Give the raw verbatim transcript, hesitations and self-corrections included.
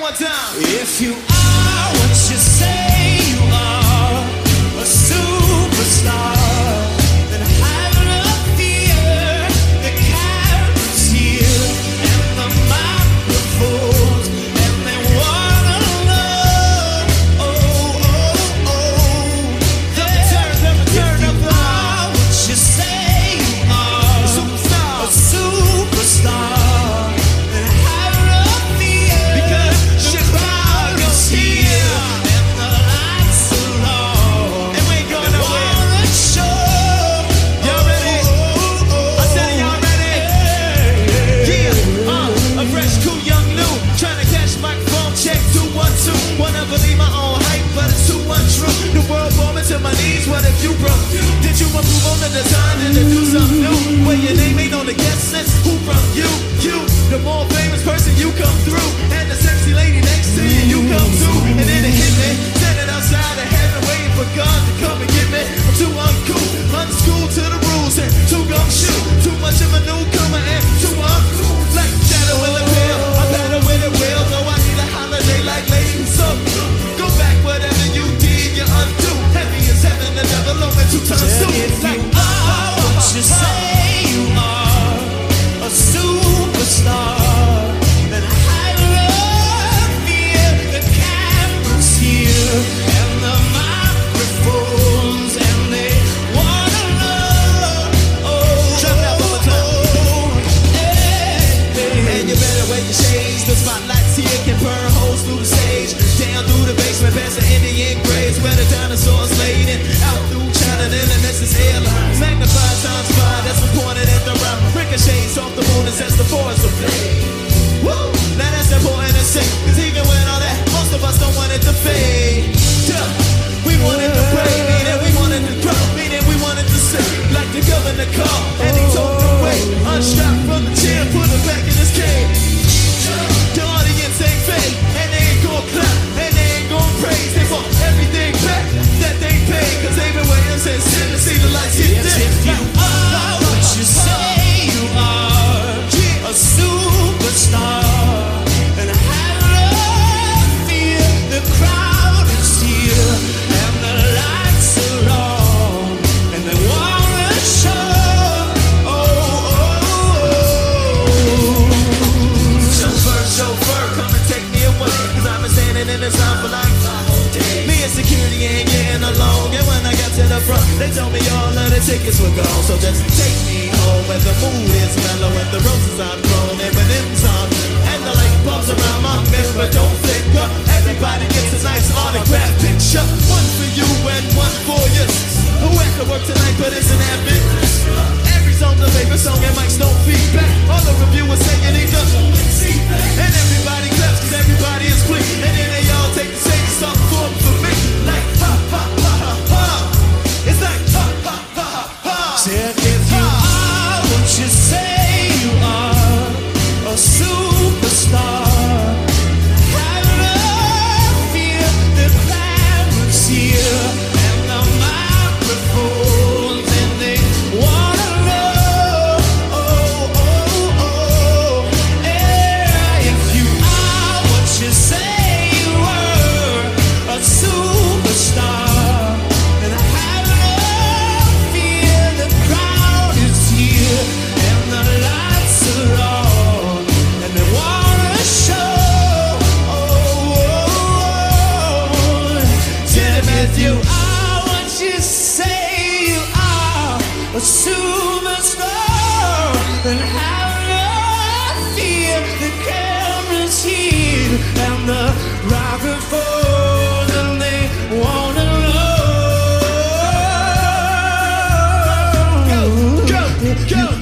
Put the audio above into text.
more time. If you are what you say you are, a superstar, then have no fear. The camera's here and the microphones, and they wanna know. Oh, oh, oh. Never turn, never turn, If you never are what you say you are, Superstar. a superstar. To my knees, what if you broke? Did you improve on the design and to do something new? Where your name ain't on the guest list? Who from you? You, the more famous person, you come through, and the sexy lady next to you, you come too. And then it hit me, standing outside of heaven, waiting for God to come and get me. I'm too uncool, unschooled to the rules, and too gumshoe. Too much of a newcomer and too uncool. Like shadow in the pill, I better with it will. Though I need a holiday like Lady So go back, whatever you did, you undo. Heaven and never long and two times If soon. you Like, are what you say you are, a superstar, then have no fear. The camera's here and the microphones, and they wanna know. Oh, drop that one more time. Hey, hey. And you better wear your shades. The spotlights here can burn holes through the stage, down through the basement, past the Indian graves where the dinosaurs laid in. Out through China, then the Ness's airlines. Magnified times five, that's been pointed at the round. Ricochets off the moon as the forest will play. Woo! Now that's important to say, cause even with all that, most of us don't want it to fade. Duh. We wanted to pray, meaning we wanted to grow, meaning we wanted to sing like the governor called, and he told the way. Unstrapped from the chair, put him back in his cage. The audience ain't fake, and they ain't gon' clap, and they ain't gon' praise. They want everything back that they paid, cause they've been waiting since ten to see the lights hit Yes, them. if you are what you say you are, a superstar, and have no fear. The crowd is here and the lights are on, and they wanna show. Oh, oh, oh. Chauffeur, chauffeur, come and take me away, cause I've been standing in this line for like five whole days. Me and security ain't getting along, and when I got to the front, they told me all of the tickets were gone. So just take me home where the mood is mellow and the roses are blown, M and M's on, and the light bulbs around my mirror, but don't flicker. Everybody gets a nice autograph picture, one for you and one for you. Who had to work tonight but isn't that business? Every song's a favorite song and mics don't feedback. All the reviewers saying he doesn't see that. And everybody claps cause everybody is clean. And then they all take the same stuff for for me. Like ha ha ha ha ha. It's like ha ha ha ha ha. Said if you are what you say you are, a superstar, have no fear. The camera's here and the microphones, and they wanna know. Oh, oh, oh. Yeah, if you are what you say you are, a superstar, then have no fear. The crowd is here and the lights are on, and they wanna show. Oh, oh, oh. Tell me if you are what you say you are, a superstar, then have no fear. The camera's here and the microphone, and they wanna know. Go, go, go.